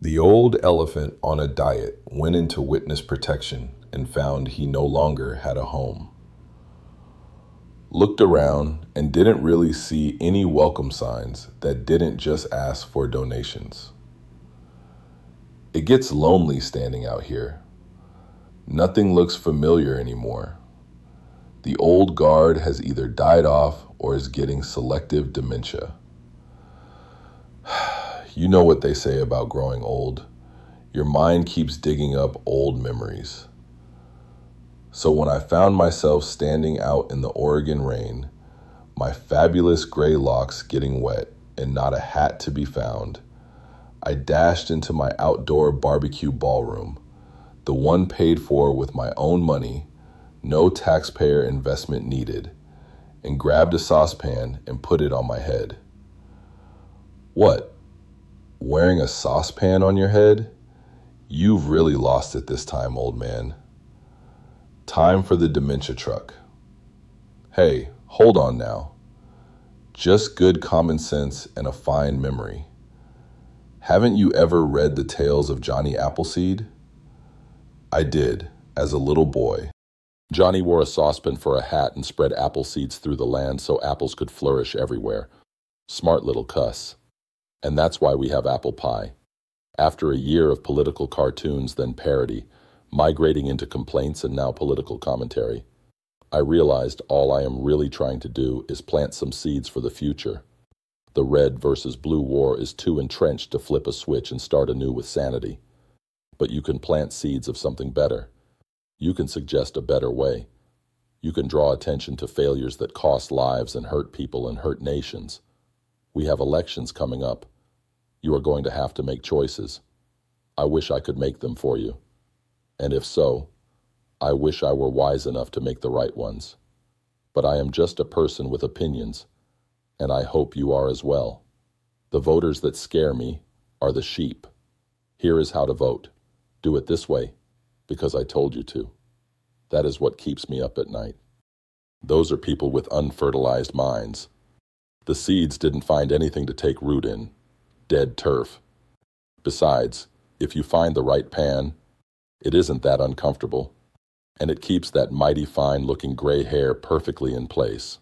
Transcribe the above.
The old elephant on a diet went into witness protection and found he no longer had a home. Looked around and didn't really see any welcome signs that didn't just ask for donations. It gets lonely standing out here. Nothing looks familiar anymore. The old guard has either died off or is getting selective dementia. You know what they say about growing old. Your mind keeps digging up old memories. So when I found myself standing out in the Oregon rain, my fabulous gray locks getting wet and not a hat to be found, I dashed into my outdoor barbecue ballroom, the one paid for with my own money, no taxpayer investment needed, and grabbed a saucepan and put it on my head. What? Wearing a saucepan on your head? You've really lost it this time, old man. Time for the dementia truck. Hey, hold on now. Just good common sense and a fine memory. Haven't you ever read the tales of Johnny Appleseed? I did, as a little boy. Johnny wore a saucepan for a hat and spread apple seeds through the land so apples could flourish everywhere. Smart little cuss. And that's why we have apple pie. After a year of political cartoons, then parody, migrating into complaints and now political commentary, I realized all I am really trying to do is plant some seeds for the future. The red versus blue war is too entrenched to flip a switch and start anew with sanity. But you can plant seeds of something better. You can suggest a better way. You can draw attention to failures that cost lives and hurt people and hurt nations. We have elections coming up. You are going to have to make choices. I wish I could make them for you. And if so, I wish I were wise enough to make the right ones. But I am just a person with opinions, and I hope you are as well. The voters that scare me are the sheep. Here is how to vote. Do it this way, because I told you to. That is what keeps me up at night. Those are people with unfertilized minds. The seeds didn't find anything to take root in. Dead turf. Besides, if you find the right pan, it isn't that uncomfortable, and it keeps that mighty fine-looking gray hair perfectly in place.